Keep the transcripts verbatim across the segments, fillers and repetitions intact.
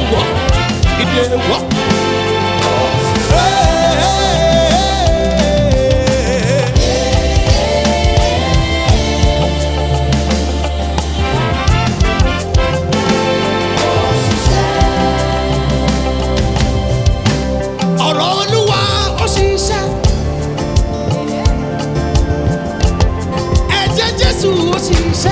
wà, ìdè wà. Ọ̀rọ̀ Olúwa ó ṣiṣẹ́. Ẹ̀jẹ̀ Jésù ó ṣiṣẹ́.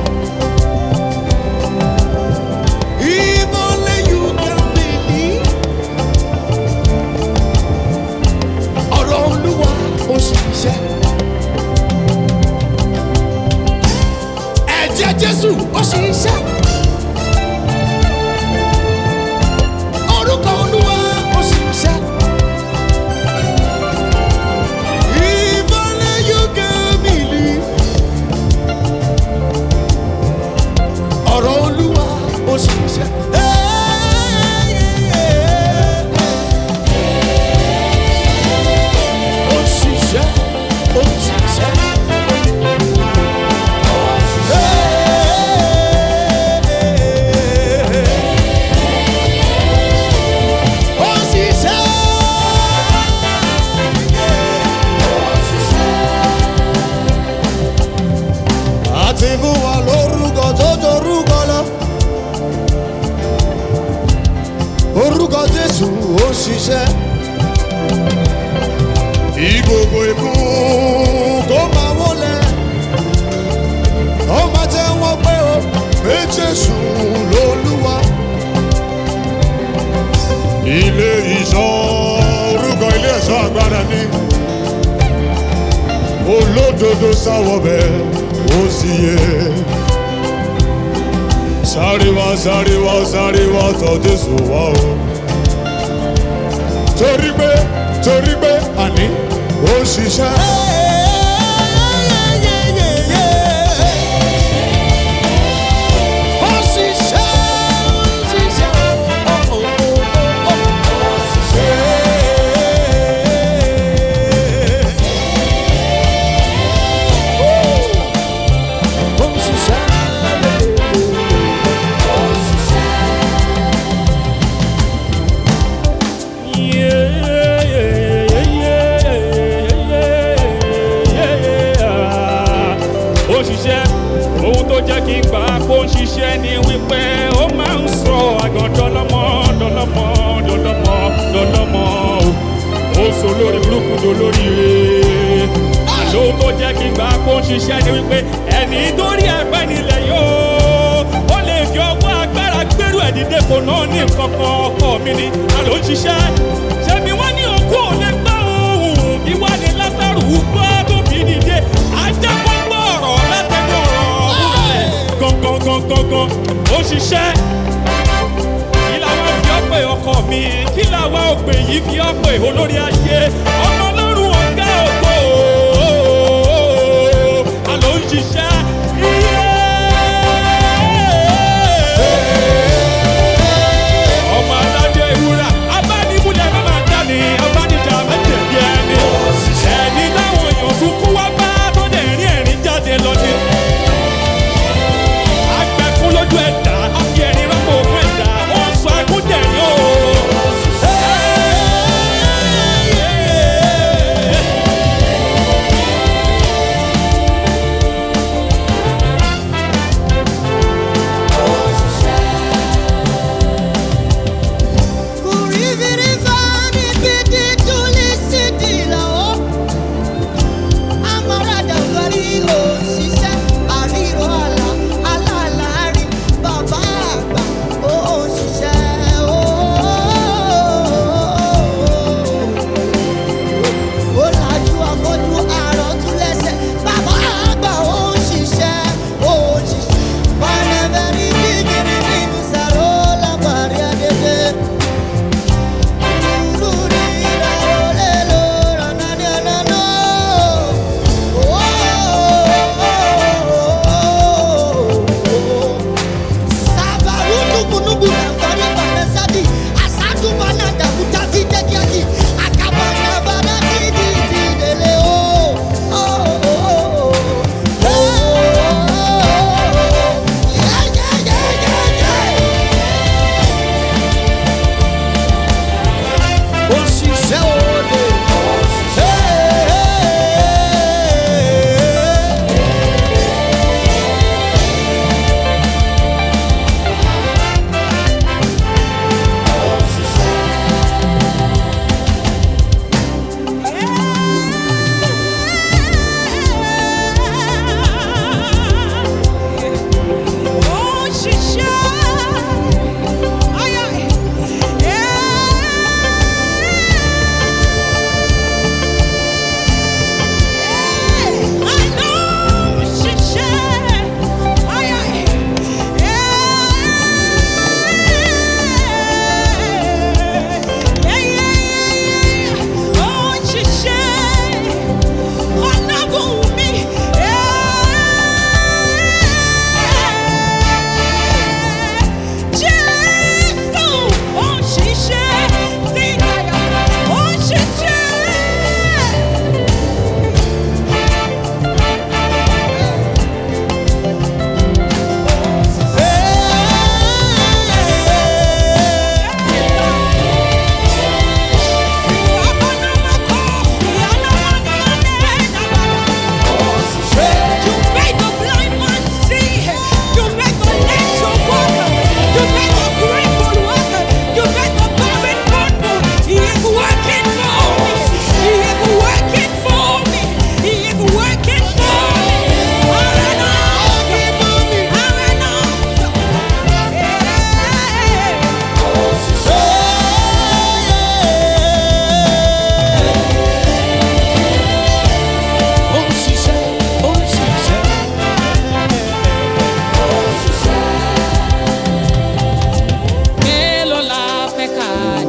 Ẹ̀jẹ̀ Jésù ó ṣiṣẹ́. Orúkọ Olúwa ó ṣiṣẹ́. If only you can believe. Ọ̀rọ̀ Olúwa ó ṣiṣẹ́. Ó ṣiṣẹ́, ó ṣiṣẹ́. Orúkọ Jésù ó ṣiṣẹ́. Ìgbòho ikún kó máa wọlé. Ó máa jẹ́ wọ́n pé ó pé Jésù lolúwa. Ilé ìṣọ́ orúkọ ilé ẹ̀ṣọ́ agbára ni. Olódodo sáwọ́ bẹ́ẹ̀ ó sì yẹ. Sáré wá, sáré wá, sáré wá tọ̀ Jésù wá o. Torí pé, torí pé, àní ó ṣiṣẹ́. Ó ṣiṣẹ́, ó ṣiṣẹ́. Ohun tó jẹ́ kí n gbà kó ń ṣiṣẹ́ ni wípé ó máa ń sọ àgàn dọ́lọ́mọ dọ́lọ́mọ dọ́lọ́mọ dọ́lọ́mọ ó sọ lórí burúkú dolórí rẹ̀. Àlọ́ ohun tó jẹ́ kí n gbà kó ń ṣiṣẹ́ ni wípé ẹni dórí ẹgbẹ́ nílẹ̀ yóò ó lè fi ọwọ́ agbára gbérù ẹ̀dídé kò náà ní nǹkan kan ọkọ mi ni. Àlọ́ ń ṣiṣẹ́ ṣebí wọ́n ní òkú ò lè gbọ́ ohùn bí wọ́n ní Lásárù gbọ́ tó fi dìde ajẹ́pọ̀ gbọ́ ọ̀rọ̀ látẹnu ọ̀rọ̀ gangan ó ṣiṣẹ́. Kí làwọn fi ọ̀pẹ ọkọ mi, kí làwọn òpè yìí fi ọ̀pẹ olórí ayé ọmọ ọlọ́run ọ̀gá ògo. Àlọ́ ń ṣiṣẹ́. Ọmọ aládé ìwúrà abánimúlẹ̀ má máa dá ní abánijà mẹ́tẹ̀ẹ̀bí ẹni. Ẹni táwọn èèyàn tún kú wá bá tó dẹ̀ rí ẹ̀rín jáde lọ ní. Lójú ẹ̀dá, àfi ẹ̀rín rọ́pò fún ẹ̀dá, wọ́n sọ ẹkún dẹ̀rín o.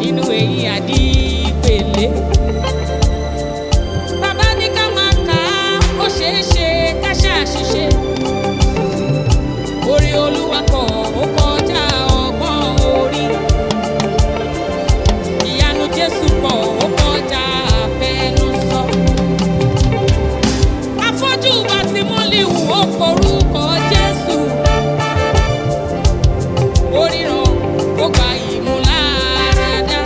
inú èyí àdìpèlé. Bàbá ní ká máa kà á, ó ṣeé ṣe ká ṣàṣìṣe. Orí Olúwa kọ̀ ó kọjá ọgbọ́n orí. Ìyanu Jésù pọ̀ ó kọjá àfẹnusọ. Afọ́jú Bátímọ́líù ó porúkọ Jésù. Oríran ó gba ìmúláradá.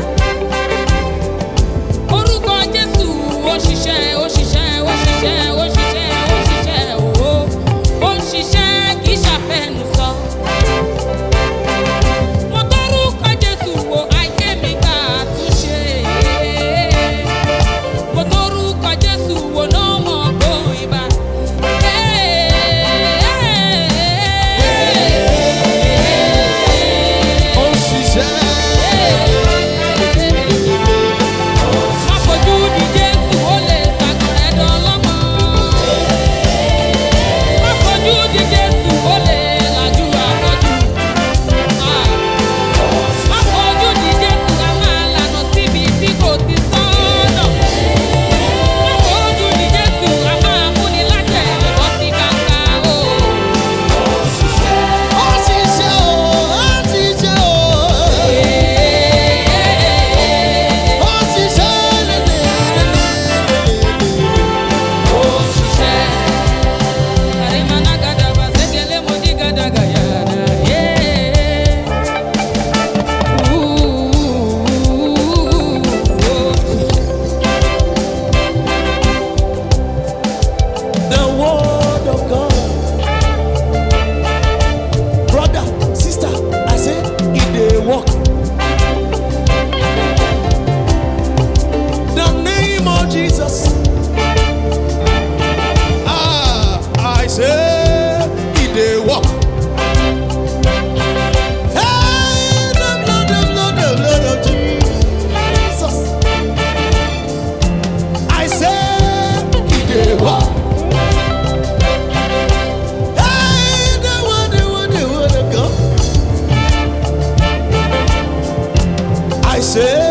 Orúkọ Jésù ó ṣiṣẹ́ ó ṣiṣẹ́ ó ṣiṣẹ́ ó ṣiṣẹ́ ó ṣiṣẹ́ ó ó ń ṣiṣẹ́ kì í ṣàfẹnusọ. Mo tórúkọ Jésù wo ayé mi gbà àtúnṣe. Mo tórúkọ Jésù wo náà mọ̀ gbó ibà. Ó ń ṣiṣẹ́. Má fojú di Jésù ó lè ṣàgọ̀rẹ́ dọ́lọ́mọ. Má fojú di Jésù ó lè lajú àrọ́jù. Má fojú di Jésù a máa lànà síbi tí kò ti sọ́nà. Má fojú di Jésù a máa múni lájẹ̀ ìbọn sí kàkà o. Ó ṣiṣẹ́ o, ó ṣiṣẹ́ o. Ó ṣiṣẹ́ lélẹ́lẹ́lẹ́lẹ́. Ó ṣiṣẹ́. Àrèmánágàdàgbà ṣẹ́gẹ́lẹ́ mo ní gàdàgàyàdà. The word of God. Brother, sister, I say it dey work. The name of Jesus. Ah, I say it dey work. Hey, the blood, the blood, the blood of Jesus. I say it dey work. Hey, the word, the word, the word of God. I say